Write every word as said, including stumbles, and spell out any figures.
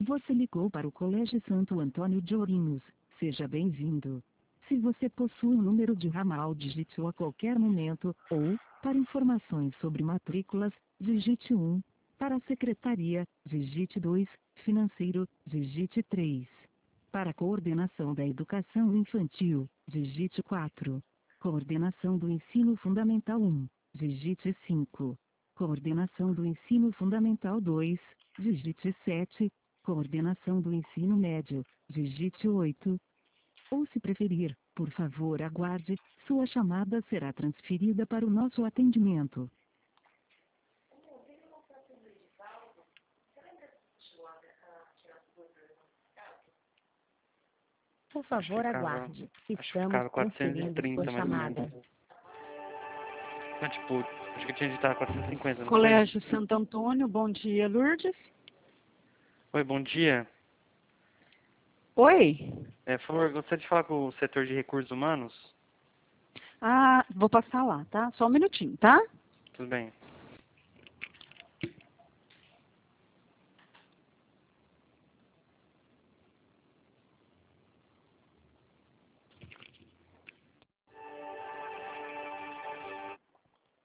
Você ligou para o Colégio Santo Antônio de Ourinhos. Seja bem-vindo. Se você possui um número de ramal, digite-o a qualquer momento, ou, para informações sobre matrículas, digite um. Para a secretaria, digite dois. Financeiro, digite três. Para a coordenação da educação infantil, digite quatro. Coordenação do ensino fundamental um, digite cinco. Coordenação do ensino fundamental dois, digite sete. Coordenação do ensino médio, digite oito. Ou se preferir, por favor aguarde, sua chamada será transferida para o nosso atendimento. Por favor, ficava, aguarde. acho que Estamos ficava transferindo quatrocentos e trinta sua mais ou chamada. menos. Mas, tipo, acho que eu tinha digitado quatrocentos e cinquenta, não foi? Colégio Santo Antônio, bom dia, Lourdes. Oi, bom dia. Oi. É, por favor, gostaria de falar com o setor de recursos humanos? Ah, vou passar lá, tá? Só um minutinho, tá? Tudo bem.